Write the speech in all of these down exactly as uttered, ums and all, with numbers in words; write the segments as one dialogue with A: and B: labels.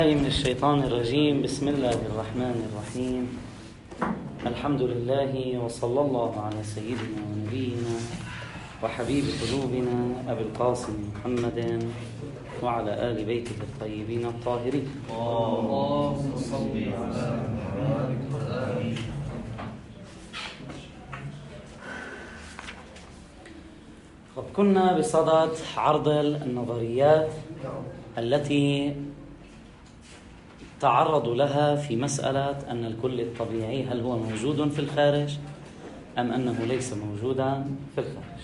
A: من الشيطان الرجيم. بسم الله الرحمن الرحيم. الحمد لله وصلى الله على سيدنا ونبينا وحبيب قلوبنا أبي القاسم محمد وعلى آل بيته الطيبين الطاهرين. اللهم صل على محمد. قد كنا بصدد عرض النظريات التي تعرض لها في مسألة أن الكل الطبيعي هل هو موجود في الخارج أم أنه ليس موجودا في الخارج.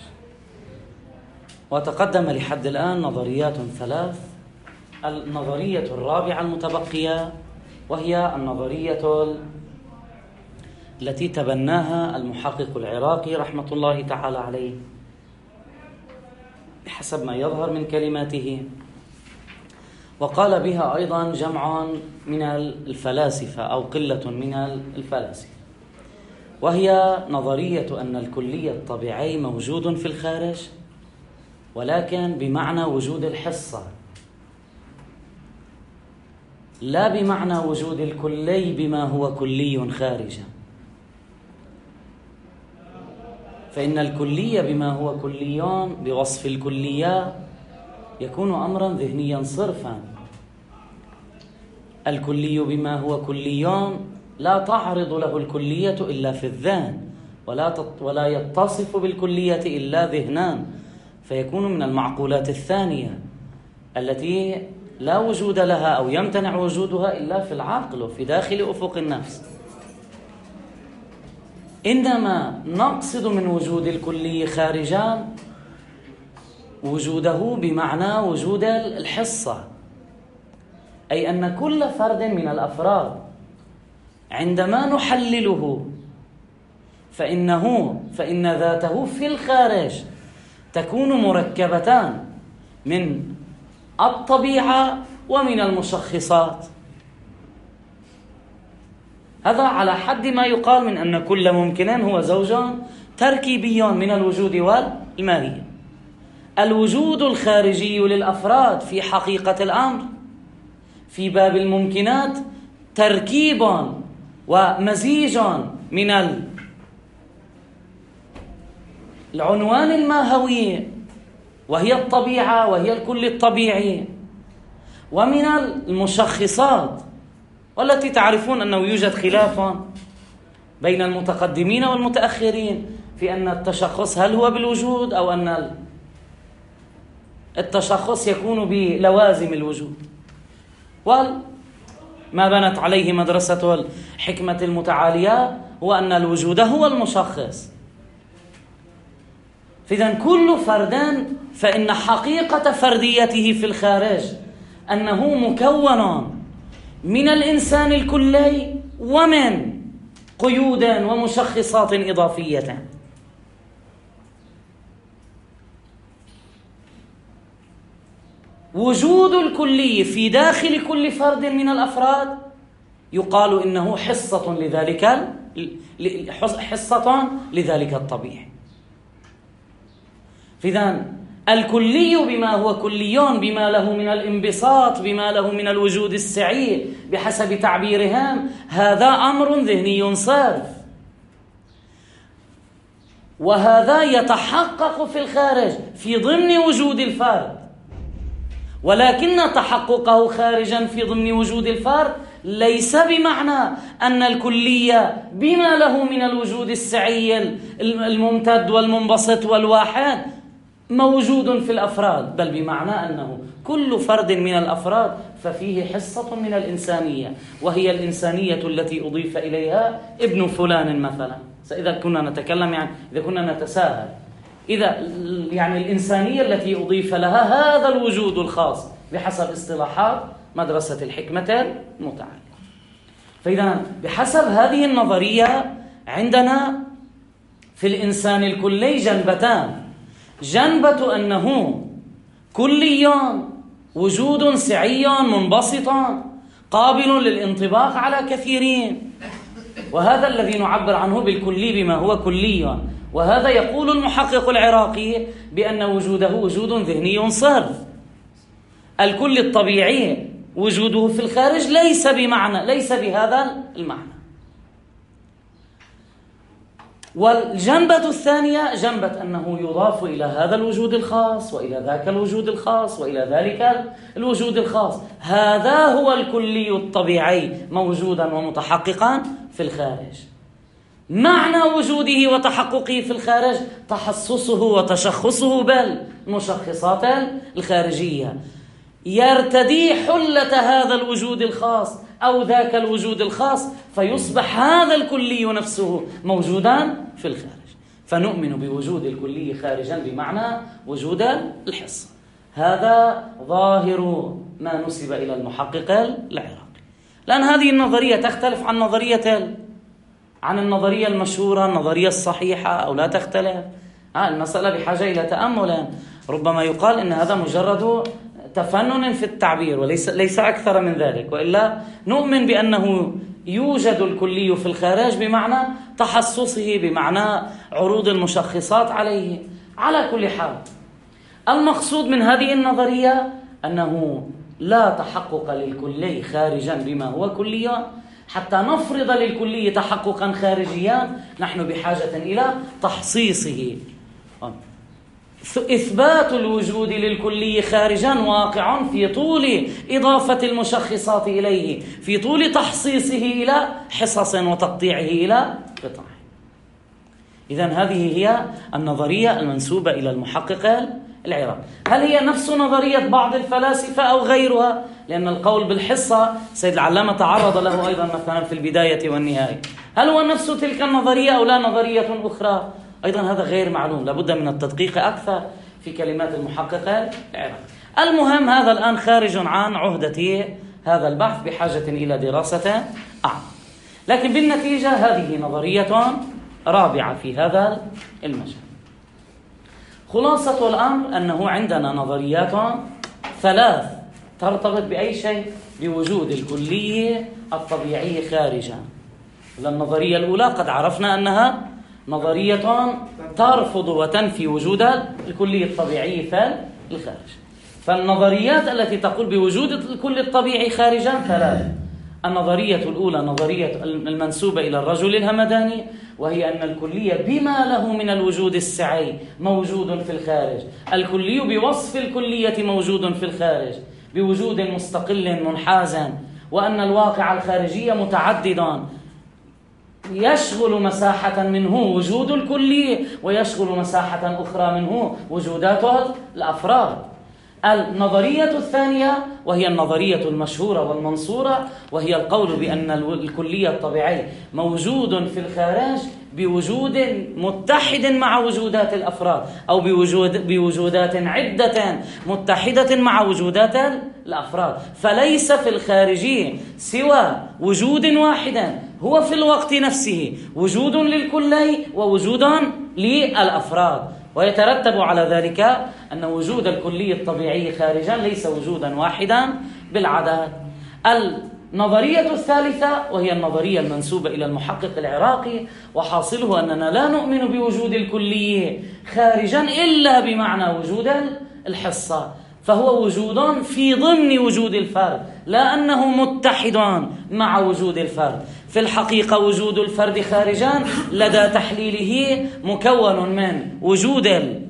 A: وتقدم لحد الآن نظريات ثلاث. النظرية الرابعة المتبقية وهي النظرية التي تبناها المحقق العراقي رحمة الله تعالى عليه بحسب ما يظهر من كلماته، وقال بها أيضا جمع من الفلاسفة أو قلة من الفلاسفة، وهي نظرية أن الكلي الطبيعي موجود في الخارج ولكن بمعنى وجود الحصة، لا بمعنى وجود الكلي بما هو كلي خارجا. فإن الكلية بما هو كليون بوصف الكلية يكون أمرا ذهنيا صرفا. الكلي بما هو كليون لا تعرض له الكلية إلا في الذهن، ولا ولا يتصف بالكلية إلا ذهنان، فيكون من المعقولات الثانية التي لا وجود لها أو يمتنع وجودها إلا في العقل وفي داخل أفق النفس. إنما نقصد من وجود الكلي خارجا وجوده بمعنى وجود الحصة، أي أن كل فرد من الأفراد عندما نحلله فإنه فإن ذاته في الخارج تكون مركبتان من الطبيعة ومن المشخصات. هذا على حد ما يقال من أن كل ممكن هو زوج تركيبي من الوجود والماهية. الوجود الخارجي للأفراد في حقيقة الأمر في باب الممكنات تركيب ومزيج من العنوان الماهوي وهي الطبيعة وهي الكل الطبيعي، ومن المشخصات، والتي تعرفون أنه يوجد خلاف بين المتقدمين والمتأخرين في أن التشخص هل هو بالوجود أو أن التشخص يكون بلوازم الوجود. وما بنت عليه مدرسة الحكمة المتعالية هو أن الوجود هو المشخص. فإذا كل فرد فإن حقيقة فرديته في الخارج أنه مكون من الإنسان الكلي ومن قيود ومشخصات إضافية. وجود الكلي في داخل كل فرد من الأفراد يقال إنه حصة لذلك حصة لذلك الطبيعي. فإذا الكلي بما هو كليون بما له من الانبساط بما له من الوجود السعي بحسب تعبيرهم، هذا أمر ذهني صرف، وهذا يتحقق في الخارج في ضمن وجود الفرد، ولكن تحققه خارجا في ضمن وجود الفرد ليس بمعنى أن الكلية بما له من الوجود السعي الممتد والمنبسط والواحد موجود في الأفراد، بل بمعنى أنه كل فرد من الأفراد ففيه حصة من الإنسانية، وهي الإنسانية التي أضيف إليها ابن فلان مثلا. إذا كنا نتكلم يعني إذا كنا نتساهل إذا يعني الإنسانية التي أضيف لها هذا الوجود الخاص بحسب اصطلاحات مدرسة الحكمة المتعالية. فإذا بحسب هذه النظرية عندنا في الإنسان الكلي جنبتان: جنبة أنه كلي وجود سعي منبسط قابل للانطباق على كثيرين، وهذا الذي نعبر عنه بالكلي بما هو كلي. وهذا يقول المحقق العراقي بأن وجوده وجود ذهني صرف. الكل الطبيعي وجوده في الخارج ليس بمعنى ليس بهذا المعنى. والجنبة الثانية جنبة أنه يضاف إلى هذا الوجود الخاص وإلى ذاك الوجود الخاص وإلى ذلك الوجود الخاص. هذا هو الكلي الطبيعي موجودا ومتحققا في الخارج. معنى وجوده وتحققه في الخارج تحصصه وتشخصه بالمشخصات الخارجية، يرتدي حلة هذا الوجود الخاص أو ذاك الوجود الخاص، فيصبح هذا الكلي نفسه موجودا في الخارج. فنؤمن بوجود الكلي خارجا بمعنى وجود الحصة. هذا ظاهر ما نسب إلى المحقق العراقي، لأن هذه النظرية تختلف عن نظرية عن النظرية المشهورة، النظرية الصحيحة، أو لا تختلف. آه المسألة بحاجة إلى تأمل. ربما يقال إن هذا مجرد تفنن في التعبير وليس ليس أكثر من ذلك، وإلا نؤمن بأنه يوجد الكلي في الخارج بمعنى تحصصه، بمعنى عروض المشخصات عليه. على كل حال، المقصود من هذه النظرية أنه لا تحقق للكلي خارجا بما هو كلي. حتى نفرض للكلي تحققا خارجيا نحن بحاجة إلى تحصيصه. إثبات الوجود للكلي خارجا واقع في طول إضافة المشخصات إليه، في طول تحصيصه إلى حصص وتقطيعه إلى قطع. إذن هذه هي النظرية المنسوبة إلى المحقق العراقي. هل هي نفس نظرية بعض الفلاسفة أو غيرها؟ لأن القول بالحصة سيد العلامة تعرض له أيضا مثلا في البداية والنهاية. هل هو نفس تلك النظرية أو لا نظرية أخرى؟ أيضا هذا غير معلوم، لابد من التدقيق أكثر في كلمات المحقق العراقي. المهم هذا الآن خارج عن عهدة هذا البحث، بحاجة إلى دراسة أعمق. لكن بالنتيجة هذه نظرية رابعة في هذا المجال. خلاصة الأمر أنه عندنا نظريات ثلاث ترتبط بأي شيء؟ بوجود الكلي الطبيعي خارجا. النظرية الأولى قد عرفنا أنها نظرية ترفض وتنفي وجود الكلي الطبيعي في الخارج. فالنظريات التي تقول بوجود الكلي الطبيعي خارجا ثلاث. النظرية الأولى نظرية المنسوبة إلى الرجل الهمداني، وهي أن الكلية بما له من الوجود السعي موجود في الخارج. الكلي بوصف الكلية موجود في الخارج بوجود مستقل منحاز، وأن الواقع الخارجي متعدد يشغل مساحة منه وجود الكلي ويشغل مساحة أخرى منه وجودات الأفراد. النظرية الثانية وهي النظرية المشهورة والمنصورة، وهي القول بأن الكلية الطبيعي موجود في الخارج بوجود متحد مع وجودات الأفراد، أو بوجود بوجودات عدة متحدة مع وجودات الأفراد. فليس في الخارج سوى وجود واحد هو في الوقت نفسه وجود للكلي ووجود للأفراد. ويترتب على ذلك أن وجود الكلي الطبيعي خارجا ليس وجودا واحدا بالعدد. النظرية الثالثة وهي النظرية المنسوبة إلى المحقق العراقي، وحاصله أننا لا نؤمن بوجود الكلي خارجا إلا بمعنى وجود الحصة، فهو وجود في ضمن وجود الفرد، لا أنه متحد مع وجود الفرد. في الحقيقة وجود الفرد خارجا لدى تحليله مكون من وجود ال...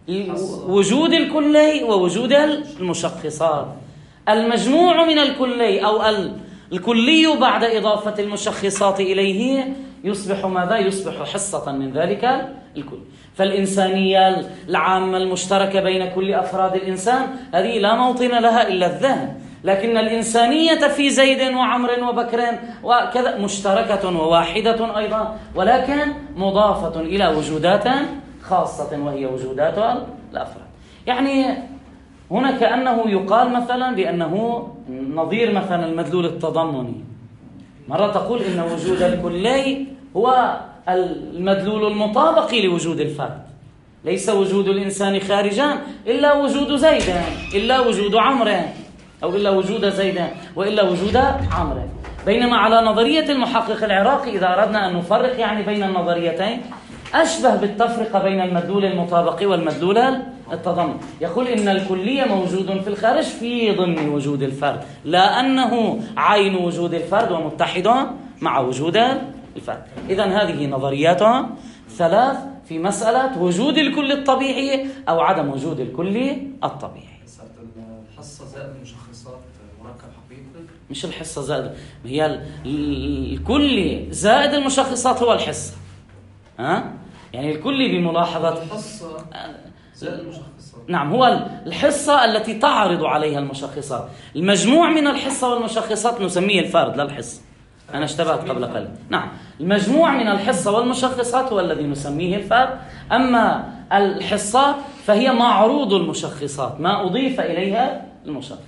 A: وجود الكلي ووجود المشخصات. المجموع من الكلي أو ال... الكلي بعد إضافة المشخصات إليه يصبح ماذا؟ يصبح حصة من ذلك الكل. فالإنسانية العامة المشتركة بين كل أفراد الإنسان هذه لا موطن لها إلا الذهن، لكن الإنسانية في زيد وعمر وبكر وكذا مشتركة وواحدة أيضا، ولكن مضافة إلى وجودات خاصة وهي وجودات الأفراد. يعني هنا كأنه يقال مثلا بأنه نظير مثلا المدلول التضمني. مرة تقول إن وجود الكلي هو المدلول المطابق لوجود الفرد، ليس وجود الإنسان خارجا إلا وجود زيد، إلا وجود عمر، أو إلا وجود زيد وإلا وجود عمر. بينما على نظرية المحقق العراقي إذا أردنا أن نفرق يعني بين النظريتين، أشبه بالتفرقة بين المدلول المطابقي والمدلول التضمن. يقول إن الكلية موجود في الخارج في ضمن وجود الفرد، لا أنه عين وجود الفرد ومتحد مع وجود الفرد. إذن هذه نظريات ثلاث في مسألة وجود الكل الطبيعي أو عدم وجود الكل الطبيعي.
B: الحصة زائد المشخصات مركب حقيقي؟
A: مش الحصة زائد، هي الكل زائد المشخصات هو الحصة. ها؟ يعني الكل بملاحظة
B: الحصة زائد المشخصات.
A: نعم، هو الحصة التي تعرض عليها المشخصات. المجموع من الحصة والمشخصات نسميه الفرد لا الحصة. أنا اشتبهت قبل قليل. نعم، المجموع من الحصة والمشخصات هو الذي نسميه الفرد. أما الحصة فهي معروض المشخصات، ما أضيف إليها المشخصات.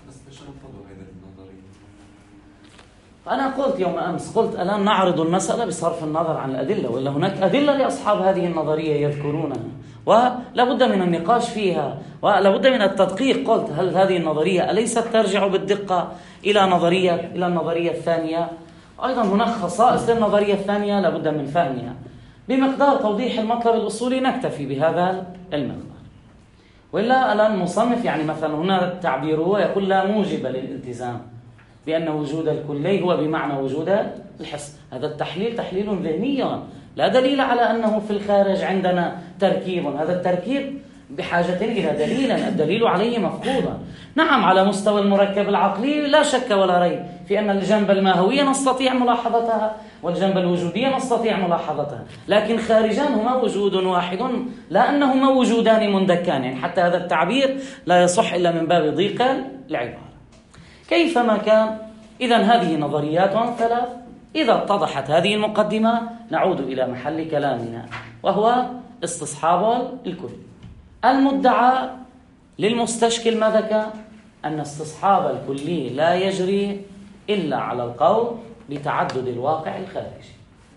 A: أنا قلت يوم أمس، قلت الآن نعرض المسألة بصرف النظر عن الأدلة، ولا هناك أدلة لأصحاب هذه النظرية يذكرونها ولا بد من النقاش فيها ولا بد من التدقيق. قلت هل هذه النظرية أليست ترجع بالدقة إلى نظرية إلى النظرية الثانية؟ أيضا هناك خصائص للنظرية الثانية لا بد من فهمها. بمقدار توضيح المطلب الأصولي نكتفي بهذا المقدار، وإلا الآن المصنف يعني مثلا هنا تعبيره يقول لا موجب للالتزام بأن وجود الكلي هو بمعنى وجود الحص. هذا التحليل تحليل ذهني لا دليل على أنه في الخارج عندنا تركيب. هذا التركيب بحاجة إلى دليل، الدليل عليه مفقودا. نعم، على مستوى المركب العقلي لا شك ولا ريب في أن الجنب الماهوية نستطيع ملاحظتها والجنب الوجودية نستطيع ملاحظتها، لكن خارجان هما وجود واحد، لا أنهما وجودان مندكان. يعني حتى هذا التعبير لا يصح إلا من باب ضيق العبارة. كيفما كان، إذن هذه نظريات ثلاث. إذا اتضحت هذه المقدمة نعود إلى محل كلامنا، وهو استصحاب الكل. المدعى للمستشكل ماذا كان؟ أن استصحاب الكلي لا يجري إلا على القول بتعدد الواقع الخارجي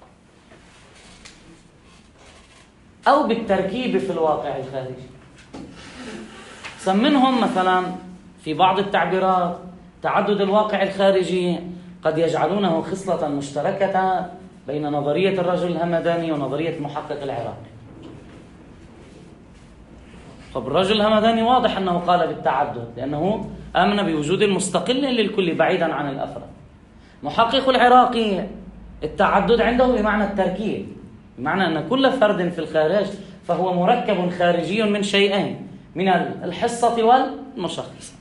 A: أو بالتركيب في الواقع الخارجي. سمنهم مثلا في بعض التعبيرات تعدد الواقع الخارجي قد يجعلونه خصلة مشتركة بين نظرية الرجل الهمداني ونظرية المحقق العراقي. طب الرجل الهمداني واضح أنه قال بالتعدد لأنه آمن بوجود المستقل للكل بعيدا عن الأفراد. محقق العراقي التعدد عنده بمعنى التركيب، بمعنى أن كل فرد في الخارج فهو مركب خارجي من شيئين، من الحصة والمشخصة.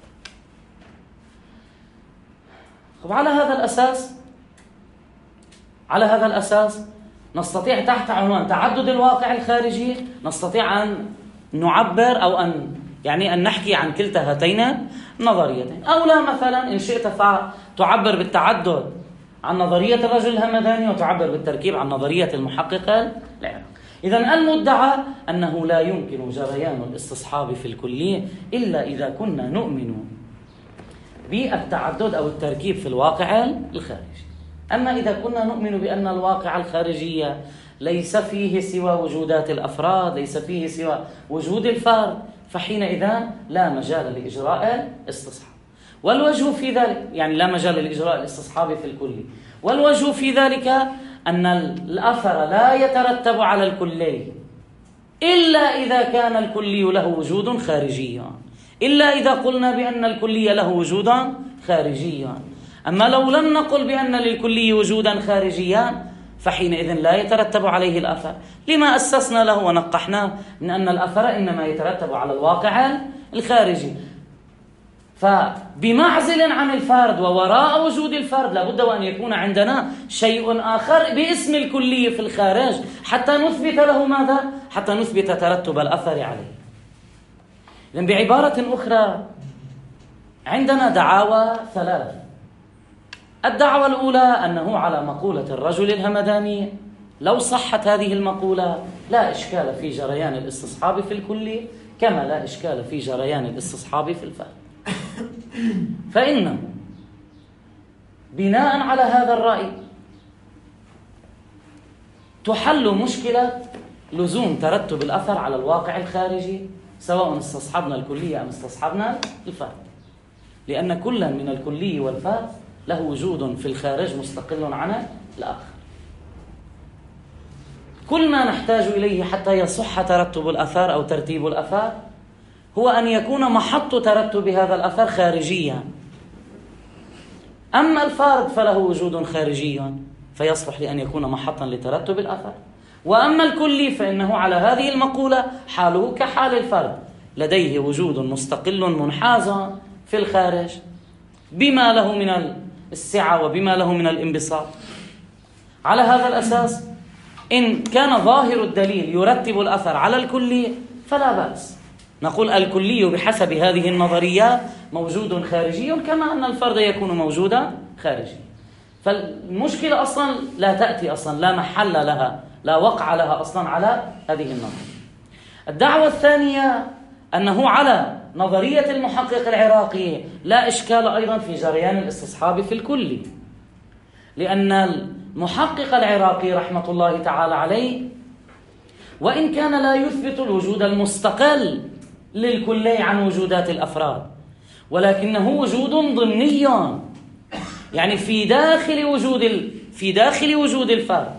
A: طب على هذا الأساس على هذا الأساس نستطيع تحت عنوان تعدد الواقع الخارجي نستطيع أن نعبر أو أن يعني أن نحكي عن كلتا هاتين النظريتين. أو لا، مثلا إن شئت فتعبر بالتعدد عن نظرية الرجل الهمداني وتعبر بالتركيب عن نظرية المحقق العراقي. إذن المدعى أنه لا يمكن جريان الاستصحاب في الكلية إلا إذا كنا نؤمن بالتعدد أو التركيب في الواقع الخارجي. أما إذا كنا نؤمن بأن الواقع الخارجي ليس فيه سوى وجودات الأفراد، ليس فيه سوى وجود الفرد، فحينئذ لا مجال لإجراء الاستصحاب. والوجه في ذلك يعني لا مجال لإجراء الاستصحاب في الكل. والوجه في ذلك أن الأثر لا يترتب على الكلي إلا إذا كان الكلي له وجود خارجي، إلا إذا قلنا بأن الكلي له وجودا خارجيا. أما لو لم نقل بأن للكلي وجودا خارجيا فحينئذ لا يترتب عليه الأثر. لما أسسنا له ونقحناه من أن الأثر إنما يترتب على الواقع الخارجي. فبمعزل عن الفرد ووراء وجود الفرد لابد وأن يكون عندنا شيء آخر باسم الكلي في الخارج حتى نثبت له ماذا؟ حتى نثبت ترتب الأثر عليه. لأن بعبارة أخرى عندنا دعاوى ثلاث. الدعوة الأولى أنه على مقولة الرجل الهمداني لو صحت هذه المقولة لا إشكال في جريان الاستصحاب في الكلي كما لا إشكال في جريان الاستصحاب في الفرد. فإنه بناء على هذا الرأي تحل مشكلة لزوم ترتب الأثر على الواقع الخارجي سواء استصحبنا الكلية أم استصحبنا الفرد، لأن كل من الكلي والفرد له وجود في الخارج مستقل عن الآخر. كل ما نحتاج إليه حتى يصح ترتب الأثر أو ترتيب الأثر هو أن يكون محط ترتب هذا الأثر خارجيا. أما الفرد فله وجود خارجي فيصلح لأن يكون محطا لترتب الأثر، وأما الكلي فإنه على هذه المقولة حاله كحال الفرد، لديه وجود مستقل منحاز في الخارج بما له من السعة وبما له من الانبساط. على هذا الأساس إن كان ظاهر الدليل يرتب الأثر على الكلي فلا بأس، نقول الكلي بحسب هذه النظريات موجود خارجي كما أن الفرد يكون موجودا خارجي. فالمشكلة أصلا لا تأتي أصلا، لا محل لها، لا وقع لها أصلا على هذه النظرية. الدعوة الثانية أنه على نظرية المحقق العراقي لا إشكال أيضا في جريان الاستصحاب في الكلي، لأن المحقق العراقي رحمة الله تعالى عليه وإن كان لا يثبت الوجود المستقل للكلي عن وجودات الأفراد، ولكنه وجود ضمني، يعني في داخل وجود ال... في داخل وجود الفرد.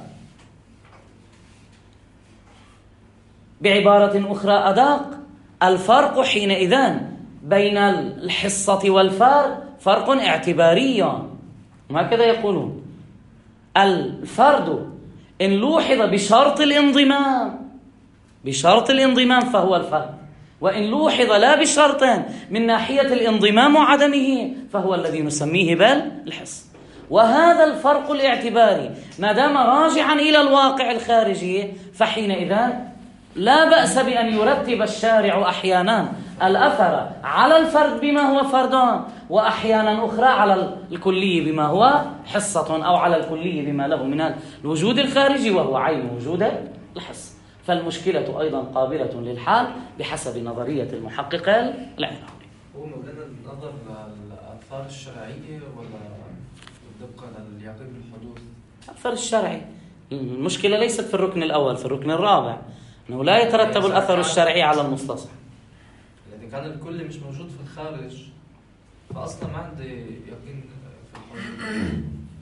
A: بعبارة أخرى أدق، الفرق حينئذ بين الحصة والفرد فرق اعتباري، وهكذا يقولون. الفرد إن لوحظ بشرط الانضمام بشرط الانضمام فهو الفرد، وإن لوحظ لا بشرط من ناحية الانضمام وعدمه فهو الذي نسميه بالحصة. وهذا الفرق الاعتباري ما دام راجعا إلى الواقع الخارجي فحينئذ لا بأس بأن يرتب الشارع أحيانا الأثر على الفرد بما هو فردان، وأحيانا أخرى على الكلي بما هو حصة، أو على الكلي بما له من الوجود الخارجي وهو عين وجود الحصة. فالمشكلة أيضا قابلة للحال بحسب نظرية المحقق العراقي.
B: هو مولانا النظر للآثار الشرعية ولا الدقة لليقين بالحدوث؟
A: الأثر الشرعي. المشكلة ليست في الركن الأول، في الركن الرابع أنه لا يترتب الأثر الشرعي على المستصحب.
B: إذا كان الكل مش موجود في الخارج فأصلا ما عندي يقين في الحدوث.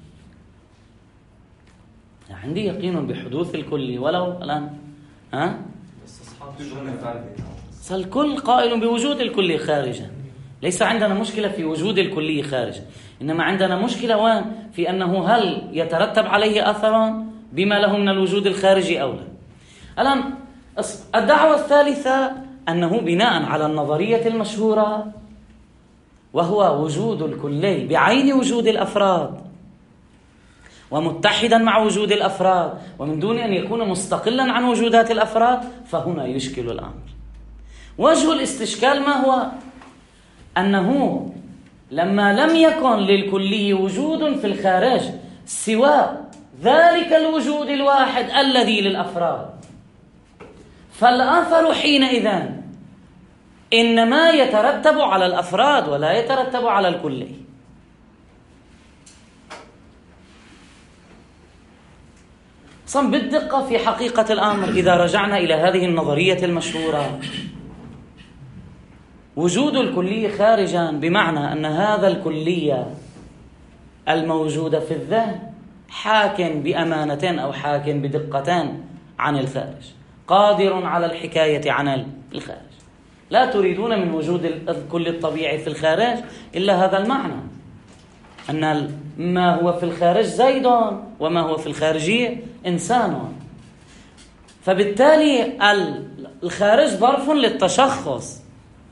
A: عندي يقين بحدوث الكل ولو الآن ها؟ الكل قائل بوجود الكل خارجا، ليس عندنا مشكلة في وجود الكلي خارجا، إنما عندنا مشكلة وين؟ في أنه هل يترتب عليه أثر بما له من الوجود الخارجي أو لا. الآن الدعوة الثالثة أنه بناء على النظرية المشهورة وهو وجود الكلي بعين وجود الأفراد ومتحدا مع وجود الأفراد ومن دون أن يكون مستقلا عن وجودات الأفراد، فهنا يشكل الأمر. وجه الاستشكال ما هو؟ أنه لما لم يكن للكلي وجود في الخارج سوى ذلك الوجود الواحد الذي للأفراد، فالأثر حينئذ إنما يترتب على الأفراد ولا يترتب على الكلي. صم بالدقة في حقيقة الأمر إذا رجعنا إلى هذه النظرية المشهورة، وجود الكلي خارجا بمعنى أن هذا الكلية الموجودة في الذهن حاكم بأمانتين أو حاكم بدقتين عن الخارج، قادر على الحكاية عن الخارج. لا تريدون من وجود الكل الطبيعي في الخارج إلا هذا المعنى، أن ما هو في الخارج زيد وما هو في الخارج إنسان. فبالتالي الخارج ظرف للتشخص،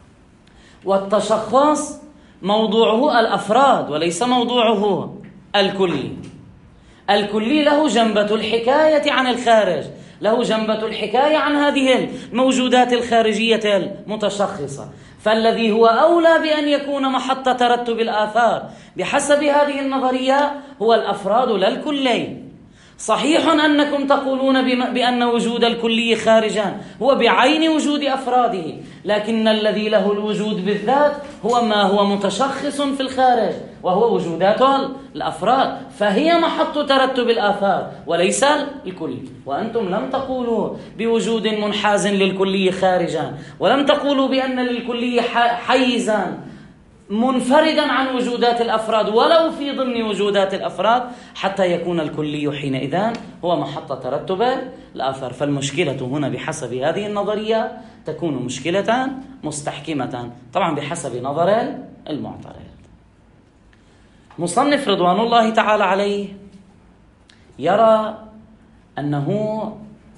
A: والتشخص موضوعه الأفراد وليس موضوعه الكلي. الكلي له جنبة الحكاية عن الخارج، له جنبة الحكاية عن هذه الموجودات الخارجية المتشخصة، فالذي هو أولى بأن يكون محط ترتب الآثار بحسب هذه النظرية هو الأفراد لا الكلي. صحيح أنكم تقولون بأن وجود الكلي خارجا هو بعين وجود أفراده، لكن الذي له الوجود بالذات هو ما هو متشخص في الخارج وهو وجودات الأفراد، فهي محط ترتب الآثار وليس الكلي. وأنتم لم تقولوا بوجود منحاز للكلي خارجا، ولم تقولوا بأن للكلي حيزا منفردا عن وجودات الأفراد ولو في ضمن وجودات الأفراد، حتى يكون الكلي حينئذ هو محط ترتب الآثار. فالمشكلة هنا بحسب هذه النظرية تكون مشكلة مستحكمة، طبعا بحسب نظر المعترض. مصنف رضوان الله تعالى عليه يرى أنه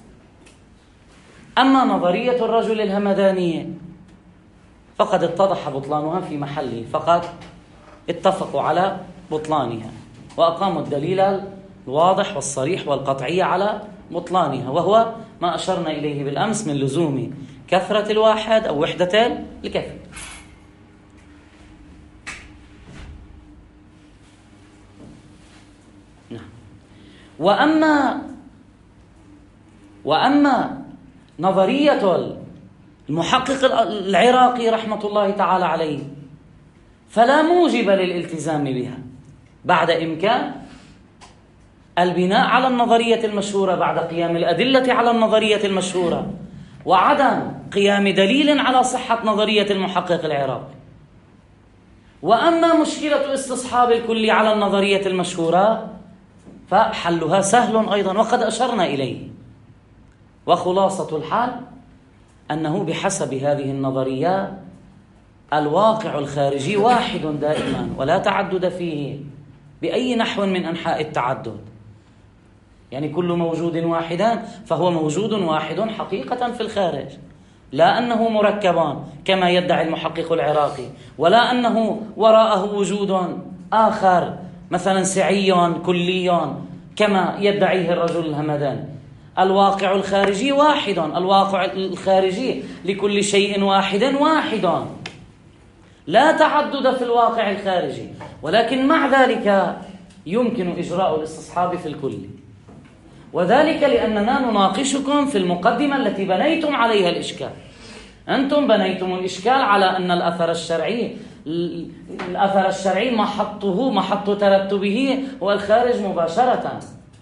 A: أما نظرية الرجل الهمداني فقد اتضح بطلانها في محله، فقد اتفقوا على بطلانها وأقاموا الدليل الواضح والصريح والقطعي على بطلانها، وهو ما أشرنا إليه بالأمس من لزوم كثرة الواحد أو وحدة الكثير. نعم. وأما وأما نظرية المحقق العراقي رحمة الله تعالى عليه فلا موجب للالتزام بها بعد إمكان البناء على النظرية المشهورة، بعد قيام الأدلة على النظرية المشهورة، وعدم قيام دليل على صحة نظرية المحقق العراقي. وأما مشكلة استصحاب الكل على النظرية المشهورة فحلها سهل أيضا وقد أشرنا إليه. وخلاصة الحال أنه بحسب هذه النظرية الواقع الخارجي واحد دائما ولا تعدد فيه بأي نحو من أنحاء التعدد، يعني كل موجود واحدا فهو موجود واحد حقيقة في الخارج، لا أنه مركبان كما يدعي المحقق العراقي، ولا أنه وراءه وجود آخر مثلا سعي كلي كما يدعيه الرجل الهمداني. الواقع الخارجي واحد، الواقع الخارجي لكل شيء واحد واحد، لا تعدد في الواقع الخارجي، ولكن مع ذلك يمكن إجراء الاستصحاب في الكل. وذلك لأننا نناقشكم في المقدمة التي بنيتم عليها الإشكال. أنتم بنيتم الإشكال على أن الأثر الشرعي الأثر الشرعي محطه محط ترتبه هو الخارج مباشرة،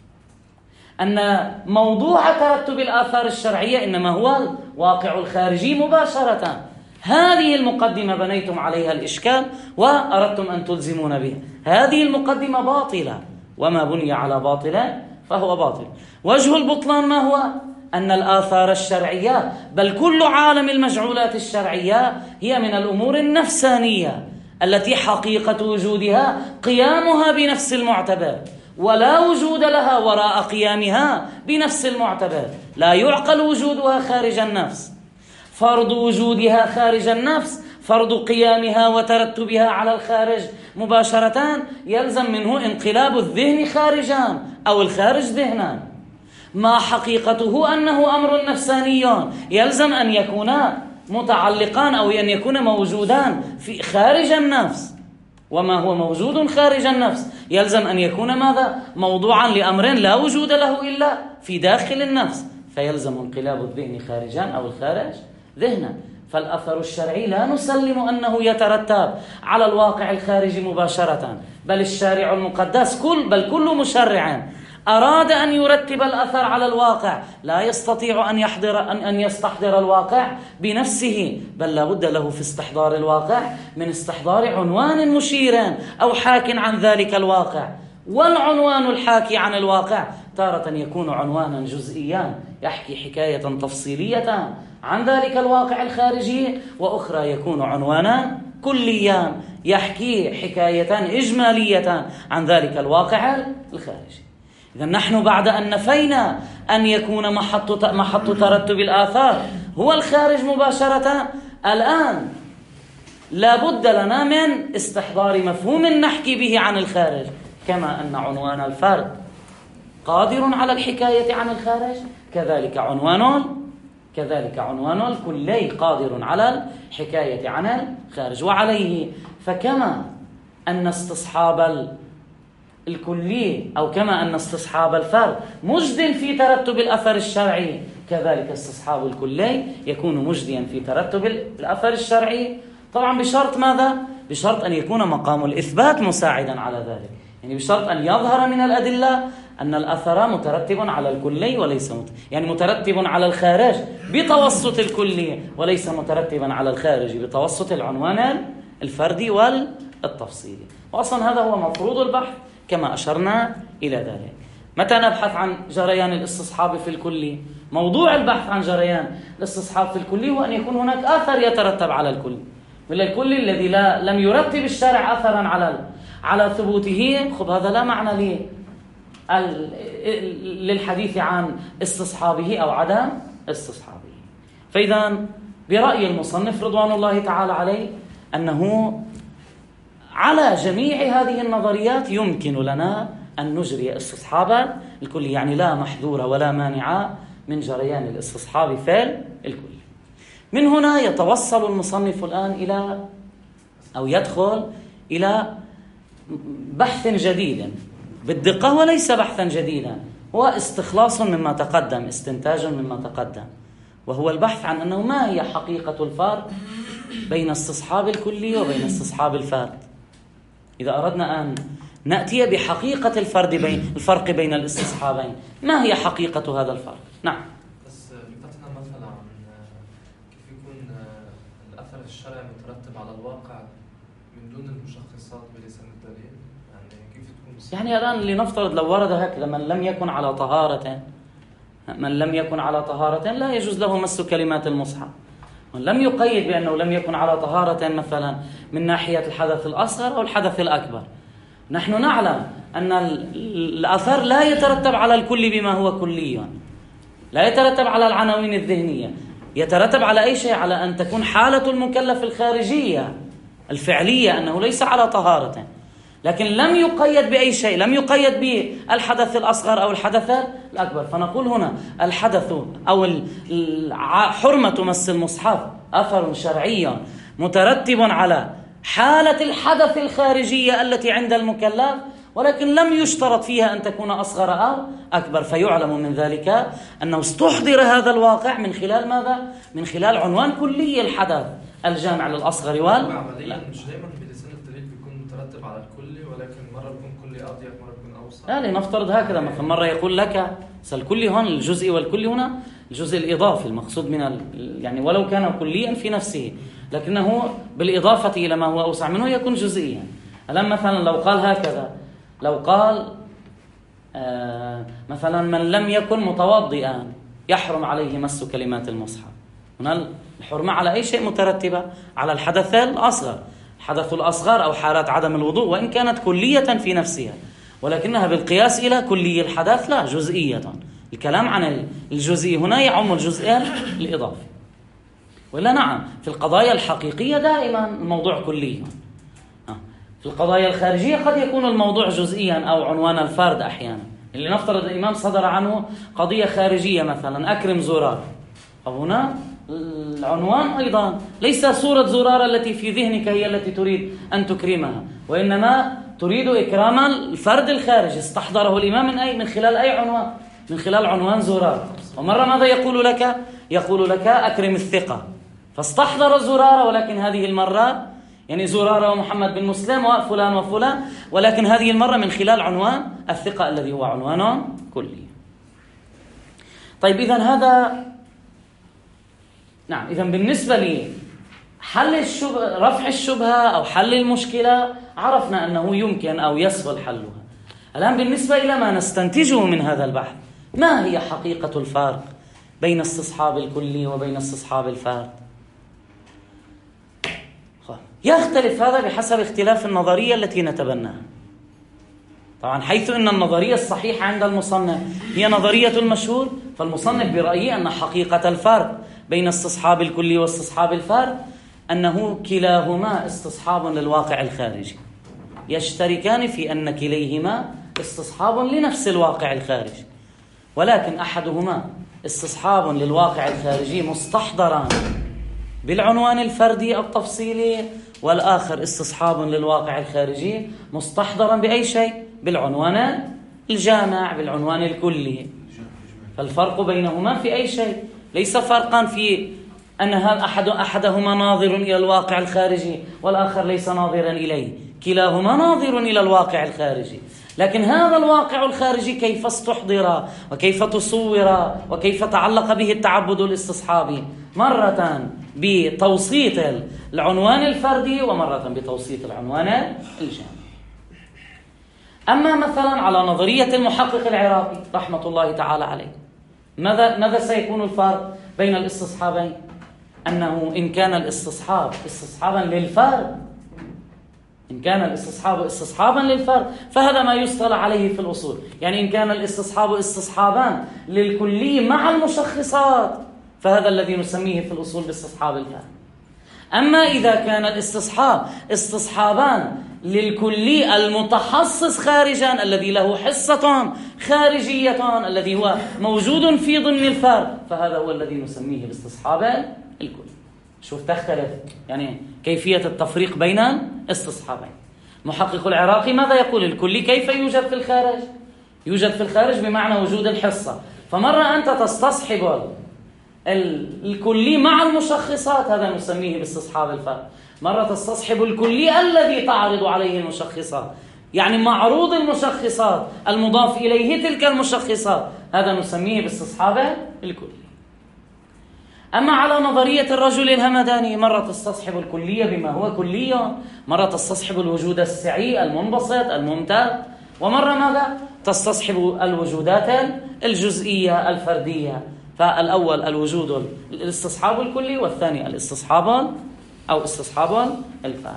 A: أن موضوع ترتب الآثار الشرعية إنما هو الواقع الخارجي مباشرة. هذه المقدمة بنيتم عليها الإشكال وأردتم أن تلزمون بها. هذه المقدمة باطلة، وما بني على باطل فهو باطل. وجه البطلان ما هو؟ أن الآثار الشرعية بل كل عالم المجعولات الشرعية هي من الأمور النفسانية التي حقيقة وجودها قيامها بنفس المعتبر، ولا وجود لها وراء قيامها بنفس المعتبر. لا يعقل وجودها خارج النفس. فرض وجودها خارج النفس، فرض قيامها وترتبها على الخارج مباشرة، يلزم منه انقلاب الذهن خارجا أو الخارج ذهنا. ما حقيقته أنه أمر نفساني يلزم أن يكون متعلقان أو أن يكون موجودان في خارج النفس، وما هو موجود خارج النفس يلزم أن يكون ماذا؟ موضوعا لأمر لا وجود له إلا في داخل النفس، فيلزم انقلاب الذهن خارجا أو الخارج ذهنا. فالأثر الشرعي لا نسلم أنه يترتب على الواقع الخارجي مباشرة، بل الشارع المقدس كل بل كل مشرع أراد أن يرتب الأثر على الواقع لا يستطيع أن يحضر أن أن يستحضر الواقع بنفسه، بل لا بد له في استحضار الواقع من استحضار عنوان مشير أو حاك عن ذلك الواقع. والعنوان الحاكي عن الواقع تارة يكون عنوانا جزئيا يحكي حكاية تفصيلية عن ذلك الواقع الخارجي، وأخرى يكون عنوانا كليا يحكي حكاية إجمالية عن ذلك الواقع الخارجي. إذا نحن بعد أن نفينا أن يكون محط محط ترتب الآثار هو الخارج مباشرة، الآن لا بد لنا من استحضار مفهوم نحكي به عن الخارج، كما أن عنوان الفرد قادر على الحكاية عن الخارج، كذلك عنوان كذلك عنوان الكلي قادر على الحكاية عن الخارج. وعليه فكما أن استصحاب الكلي أو كما أن استصحاب الفرد مجد في ترتب الأثر الشرعي، كذلك استصحاب الكلي يكون مجديا في ترتب الأثر الشرعي، طبعا بشرط ماذا؟ بشرط أن يكون مقام الإثبات مساعدا على ذلك، يعني بشرط أن يظهر من الأدلة أن الأثر مترتب على الكلي وليس مت... يعني مترتب على الخارج بتوسط الكلي وليس مترتبا على الخارج بتوسط العنوان الفردي والتفصيلي. وأصلا هذا هو مفروض البحث كما أشرنا إلى ذلك. متى نبحث عن جريان الاستصحاب في الكلي؟ موضوع البحث عن جريان الاستصحاب في الكلي هو أن يكون هناك أثر يترتب على الكلي، ولا الكلي الذي لا لم يرتب الشارع أثرا على على ثبوته، خب هذا لا معنى لي للحديث عن استصحابه أو عدم استصحابه. فإذا برأي المصنف رضوان الله تعالى عليه أنه على جميع هذه النظريات يمكن لنا أن نجري استصحابا الكلي، يعني لا محذور ولا مانع من جريان الاستصحاب في الكلي. من هنا يتوصل المصنف الآن إلى أو يدخل إلى بحث جديد بالدقة، وليس بحثا جديدا، هو استخلاص مما تقدم، استنتاج مما تقدم، وهو البحث عن أنه ما هي حقيقة الفرق بين استصحاب الكلي وبين استصحاب الفرد. إذا أردنا أن نأتي بحقيقة الفرد بين الفرق بين الاستصحابين، ما هي حقيقة هذا الفرق؟ نعم.
B: بس بتعطينا مثلا عن كيف يكون الأثر الشرعي مترتب على الواقع من دون المشخصات بلسان الدليل، يعني كيف تكون؟
A: يعني الآن لنفترض لو ورد هكذا: من لم يكن على طهارة، من لم يكن على طهارة لا يجوز له مس كلمات المصحف. من لم يقيد بأنه لم يكن على طهارة مثلا من ناحية الحدث الأصغر أو الحدث الأكبر. نحن نعلم أن الأثر لا يترتب على الكل بما هو كلي، لا يترتب على العناوين الذهنية، يترتب على أي شيء؟ على أن تكون حالة المكلف الخارجية الفعلية أنه ليس على طهارة، لكن لم يقيد بأي شيء، لم يقيد بالحدث الأصغر أو الحدث الأكبر. فنقول هنا الحدث أو حرمة مس المصحف أثر شرعي مترتب على حالة الحدث الخارجية التي عند المكلف، ولكن لم يشترط فيها أن تكون أصغر أو أكبر. فيعلم من ذلك أنه استحضر هذا الواقع من خلال ماذا؟ من خلال عنوان كلي الحدث الجامع للأصغر وال
B: عمليا مش دائما بلسان الدليل بيكون مترتب على الكلي، ولكن مرة بيكون كلي أضيق، مرة بيكون أوسع.
A: لا لنفترض هكذا مثلا، مرة يقول لك الكلي هون الجزء والكلي هنا الجزء الإضافي المقصود من ال... يعني ولو كان كليا في نفسه لكنه بالإضافة إلى ما هو أوسع منه يكون جزئيا. الآن مثلا لو قال هكذا، لو قال آه مثلا من لم يكن متوضئا يحرم عليه مس كلمات المصحف، هنا الحرمة على أي شيء مترتبة؟ على الحدث الأصغر. الحدث الأصغر أو حالات عدم الوضوء وإن كانت كلية في نفسها، ولكنها بالقياس إلى كلي الحدث لا جزئية. الكلام عن الجزئي هنا يعم الجزء الإضافي. ولا نعم في القضايا الحقيقية دائما الموضوع كلي. في القضايا الخارجية قد يكون الموضوع جزئيا أو عنوان الفرد أحيانا. اللي نفترض الإمام صدر عنه قضية خارجية مثلا أكرم زرار، أو هنا العنوان أيضا ليس صورة زرار التي في ذهنك هي التي تريد أن تكرمها، وإنما تريد إكرام الفرد الخارجي استحضره الإمام من أي من خلال أي عنوان؟ من خلال عنوان زرار. ومرة ماذا يقول لك؟ يقول لك أكرم الثقة، فاستحضر زرار، ولكن هذه المرة يعني زرار ومحمد بن مسلم وفلان وفلان، ولكن هذه المرة من خلال عنوان الثقة الذي هو عنوان كلي. طيب إذن هذا نعم. إذن بالنسبة لي حل الشبهة، رفع الشبهة أو حل المشكلة عرفنا أنه يمكن أو يسهل حلها. الآن بالنسبة إلى ما نستنتجه من هذا البحث، ما هي حقيقة الفرق بين استصحاب الكلي وبين استصحاب الفرد؟ يختلف هذا بحسب اختلاف النظرية التي نتبناها. طبعا حيث أن النظرية الصحيحة عند المصنف هي نظرية المشهور، فالمصنف برأيه أن حقيقة الفرق بين استصحاب الكلي واستصحاب الفرد أنه كلاهما استصحاب للواقع الخارجي، يشتركان في أن كليهما استصحاب لنفس الواقع الخارجي، ولكن أحدهما استصحاب للواقع الخارجي مستحضرا بالعنوان الفردي أو التفصيلي، والآخر استصحاب للواقع الخارجي مستحضرا بأي شيء؟ بالعنوان الجامع، بالعنوان الكلي. فالفرق بينهما في أي شيء؟ ليس فرقا في أن هذا أحد أحدهما ناظر إلى الواقع الخارجي والآخر ليس ناظرا إليه، كلاهما ناظر إلى الواقع الخارجي، لكن هذا الواقع الخارجي كيف استحضر وكيف تصور وكيف تعلق به التعبد الاستصحابي، مرة بتوسيط العنوان الفردي ومرة بتوسيط العنوان الجامعي. أما مثلا على نظرية المحقق العراقي رحمة الله تعالى عليه، ماذا ماذا سيكون الفرق بين الاستصحابين؟ أنه إن كان الاستصحاب استصحابا للفرد، إن كان الاستصحاب استصحابا للفرد فهذا ما يصطلح عليه في الأصول. يعني إن كان الاستصحاب استصحابان للكلي مع المشخصات فهذا الذي نسميه في الأصول باستصحاب الفرد. أما إذا كان الاستصحاب استصحابان للكلي المتحصص خارجا الذي له حصة خارجية الذي هو موجود في ضمن الفرد فهذا هو الذي نسميه باستصحاب الكلي. شوف تختلف يعني كيفية التفريق بين استصحابين. محقق العراقي ماذا يقول؟ الكلي كيف يوجد في الخارج؟ يوجد في الخارج بمعنى وجود الحصة. فمرة أنت تستصحب الكلي مع المشخصات هذا نسميه باستصحاب الفرد، مرة تستصحب الكلي الذي تعرض عليه المشخصات، يعني معروض المشخصات المضاف إليه تلك المشخصات هذا نسميه باستصحاب الكلي. أما على نظرية الرجل الهمداني مرة تستصحب الكلية بما هو كلية، مرة تستصحب الوجود السعي المنبسط الممتد، ومرة ماذا؟ تستصحب الوجودات الجزئية الفردية. فالأول الوجود الاستصحاب الكلي والثاني الاستصحاب أو استصحاب الفرد.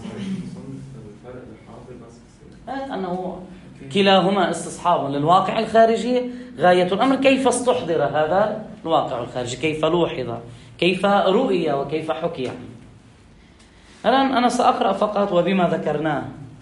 A: أنه كلاهما استصحاب للواقع الخارجي. غاية الأمر كيف استحضر هذا الواقع الخارجي، كيف لوحظ، كيف رؤي وكيف حكي. الآن أنا سأقرأ فقط وبما ذكرناه.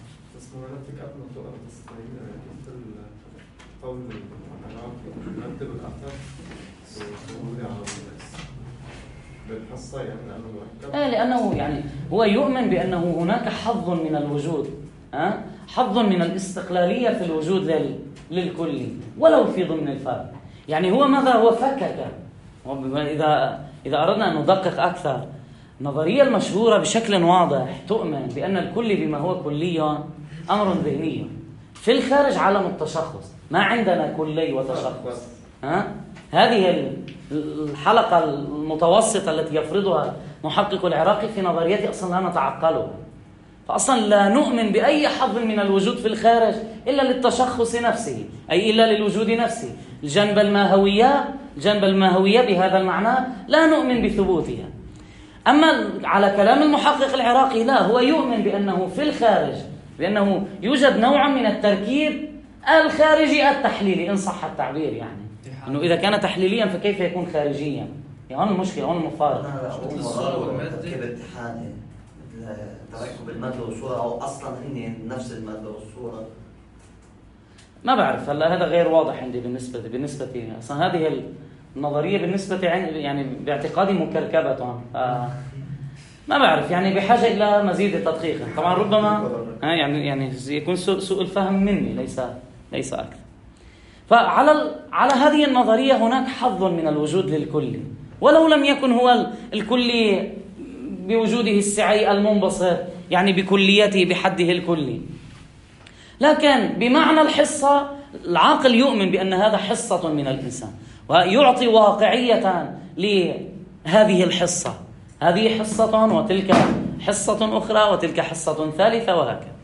A: آه لأنه يعني هو يؤمن بأنه هناك حظ من الوجود، آه حظ من الاستقلالية في الوجود لل... للكلي ولو في ضمن الفرد. يعني هو ماذا هو فكك. إذا إذا أردنا أن ندقق أكثر، النظرية المشهورة بشكل واضح تؤمن بأن الكلي بما هو كلي أمر ذهني في الخارج عالم التشخص، ما عندنا كلي وتشخص. ها هذه الحلقة المتوسطة التي يفرضها محقق العراقي في نظريته أصلا لا نتعقلها. فأصلا لا نؤمن بأي حظ من الوجود في الخارج إلا للتشخص نفسه، أي إلا للوجود نفسه. الجنب الماهوية الجنب الماهوية بهذا المعنى لا نؤمن بثبوتها. أما على كلام المحقق العراقي لا، هو يؤمن بأنه في الخارج بأنه يوجد نوع من التركيب الخارجي التحليلي إن صح التعبير، يعني أنه إذا كان تحليليا فكيف يكون خارجيا؟ يعني هون المشكلة، هون المفارق.
C: تركيب اتحادي تركب المادة والصورة أو أصلا هن نفس المادة والصورة.
A: ما بعرف، هلا هذا غير واضح عندي بالنسبة بالنسبة لي. أصلا هذه النظرية بالنسبة يعني باعتقادي مكركبة. ما بعرف، يعني بحاجة إلى مزيد تدقيق. طبعا ربما يعني يعني يكون سوء الفهم مني ليس ليس أكثر. فعلى على هذه النظرية هناك حظ من الوجود للكل ولو لم يكن هو الكلي بوجوده السعي المنبسط، يعني بكليته بحده الكلي، لكن بمعنى الحصة العاقل يؤمن بأن هذا حصة من الإنسان ويعطي واقعية لهذه الحصة. هذه حصة وتلك حصة أخرى وتلك حصة ثالثة وهكذا.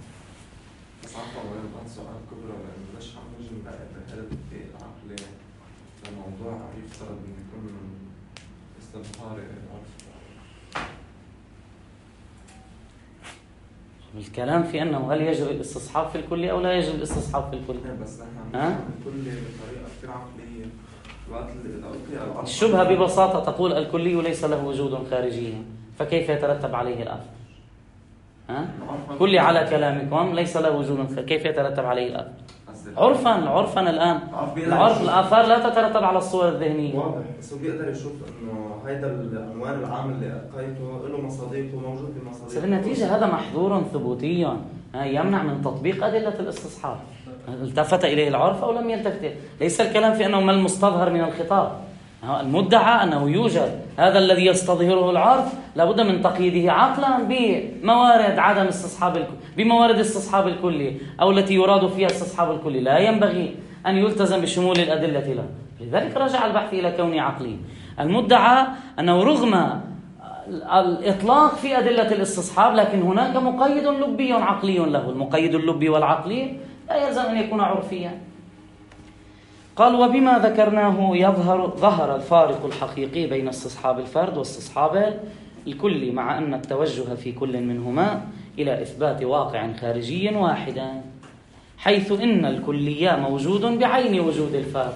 A: الكلام في أنه هل يجري الاستصحاب في الكلي أو لا يجري الاستصحاب في الكلي.
D: بس نحن الكلي بطريقة كثير عقلية.
A: الشبهة ببساطة تقول الكلي ليس له وجود خارجي، فكيف يترتب عليه الآخر؟ ها؟ كلي على كلامكم ليس له وجود، كيف يترتب عليه الآخر؟ عرفا عرفا الآن العرف الآثار لا تترتب على الصور الذهنية.
D: واضح، بس هو بيقدر يشوف إنه هيدا العنوان العام اللي ألقيته له مصادق وموجود بمصادق.
A: بالنتيجة هذا محظور ثبوتيا يمنع من تطبيق أدلة الاستصحاب. التفت إليه العرف أو لم يلتفت؟ ليس الكلام في أنه ما المستظهر من الخطاب. المدعى أنه يوجد هذا الذي يستظهره العرف لابد من تقييده عقلا بموارد عدم استصحاب الكلي، بموارد استصحاب الكلي أو التي يراد فيها استصحاب الكلي. لا ينبغي أن يلتزم بشمول الأدلة له، لذلك رجع البحث إلى كونه عقلي. المدعى أنه رغم الإطلاق في أدلة الاستصحاب لكن هناك مقيد لبي عقلي له. المقيد اللبي والعقلي لا يلزم أن يكون عرفيا. قال وبما ذكرناه يظهر ظهر الفارق الحقيقي بين استصحاب الفرد واستصحاب الكل، مع أن التوجه في كل منهما إلى إثبات واقع خارجي واحد، حيث إن الكلية موجود بعين وجود الفرد.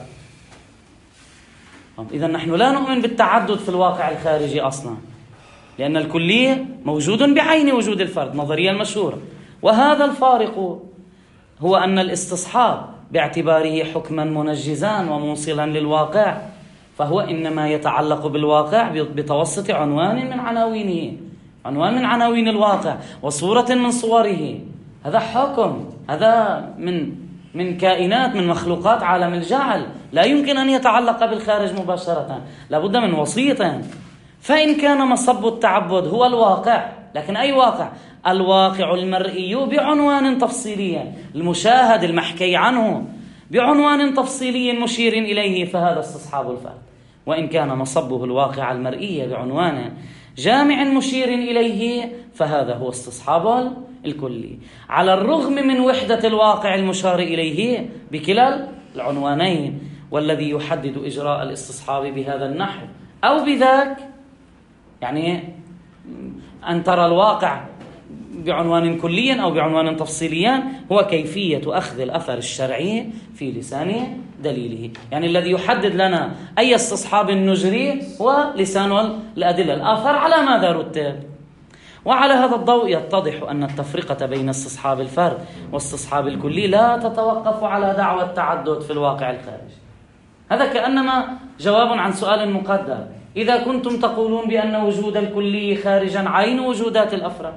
A: إذن نحن لا نؤمن بالتعدد في الواقع الخارجي أصلا، لأن الكلية موجود بعين وجود الفرد، نظرية المشهورة. وهذا الفارق هو أن الاستصحاب باعتباره حكما منجزا وموصلا للواقع فهو إنما يتعلق بالواقع بتوسط عنوان من عناوينه، عنوان من عناوين الواقع وصورة من صوره. هذا حكم، هذا من من كائنات، من مخلوقات عالم الجعل، لا يمكن أن يتعلق بالخارج مباشرة، لابد من وسيط. فإن كان مصب التعبد هو الواقع، لكن أي واقع؟ الواقع المرئي بعنوان تفصيلي، المشاهد المحكي عنه بعنوان تفصيلي مشير إليه، فهذا استصحاب الفرد. وإن كان مصبه الواقع المرئي بعنوان جامع مشير إليه فهذا هو استصحاب الكلي، على الرغم من وحدة الواقع المشار إليه بكلا العنوانين. والذي يحدد إجراء الاستصحاب بهذا النحو أو بذاك، يعني أن ترى الواقع بعنوان كلي أو بعنوان تفصيلي، هو كيفية أخذ الأثر الشرعي في لسان دليله. يعني الذي يحدد لنا أي استصحاب نجري هو لسان الأدلة، الآثار على ماذا رتب. وعلى هذا الضوء يتضح أن التفرقة بين استصحاب الفرد واستصحاب الكلي لا تتوقف على دعوى التعدد في الواقع الخارجي. هذا كأنما جواب عن سؤال مقدر: إذا كنتم تقولون بأن وجود الكلي خارجا عين وجودات الأفراد،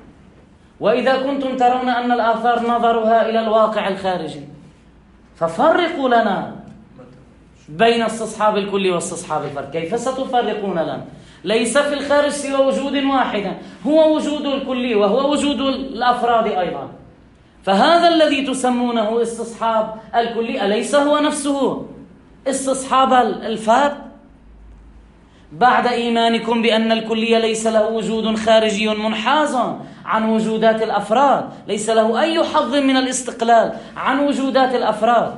A: وإذا كنتم ترون أن الآثار نظرها إلى الواقع الخارجي، ففرقوا لنا بين استصحاب الكلي واستصحاب الفرد. كيف ستفرقون لنا؟ ليس في الخارج سوى وجود واحد هو وجود الكلي وهو وجود الأفراد أيضا، فهذا الذي تسمونه استصحاب الكلي أليس هو نفسه استصحاب الفرد؟ بعد إيمانكم بأن الكلية ليس له وجود خارجي منحاز عن وجودات الأفراد، ليس له أي حظ من الاستقلال عن وجودات الأفراد،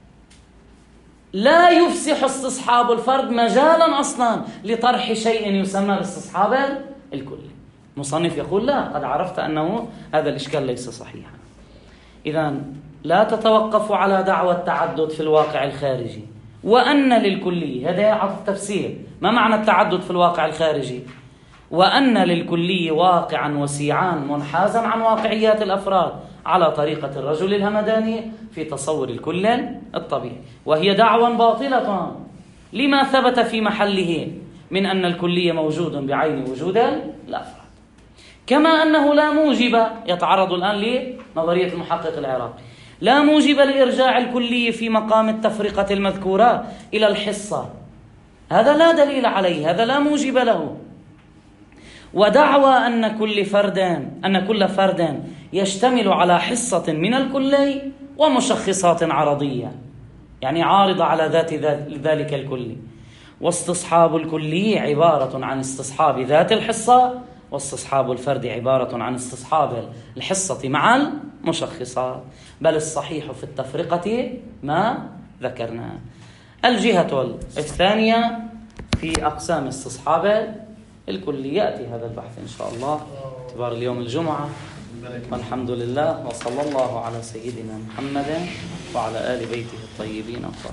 A: لا يفسح استصحاب الفرد مجالا أصلا لطرح شيء يسمى استصحاب الكلي. مصنف يقول لا، قد عرفت أنه هذا الإشكال ليس صحيحا. إذن لا تتوقف على دعوى التعدد في الواقع الخارجي، وأن للكلي، هذا عطف تفسير. ما معنى التعدد في الواقع الخارجي؟ وأن للكلي واقعا وسيعا منحازا عن واقعيات الأفراد على طريقة الرجل الهمداني في تصور الكل الطبيعي، وهي دعوى باطلة لما ثبت في محله من أن الكلي موجود بعين وجود الأفراد. كما أنه لا موجب، يتعرض الآن لنظرية المحقق العراقي، لا موجب لإرجاع الكلي في مقام التفرقة المذكورة إلى الحصة، هذا لا دليل عليه، هذا لا موجب له. ودعوى أن كل فرد أن كل فرد يشتمل على حصة من الكلي ومشخصات عرضية، يعني عارضة على ذات ذلك الكلي. واستصحاب الكلي عبارة عن استصحاب ذات الحصة، واستصحاب الفرد عبارة عن استصحاب الحصة مع المشخصات. بل الصحيح في التفرقة ما ذكرنا. الجهة الثانية في أقسام استصحاب الكلي يأتي هذا البحث إن شاء الله اعتبار اليوم الجمعة. والحمد لله، وصلى الله على سيدنا محمد وعلى آل بيته الطيبين الطاهرين.